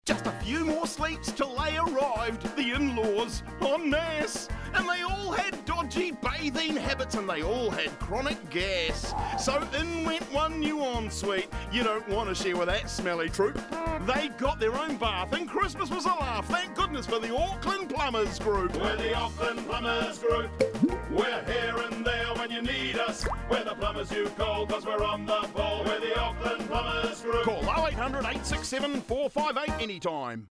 Just a few more sleeps till they arrived, the in-laws, en masse. And they all had dodgy bathing habits and they all had chronic gas. So in went one new ensuite. You don't want to share with that smelly troop. They got their own bath and Christmas was a laugh. Thank goodness for the Auckland Plumbers Group. We're the Auckland Plumbers Group. We're here and there when you need us. We're the plumbers you call because we're on the ball. We're the Auckland Plumbers Group. Call 0800 867 458 anytime.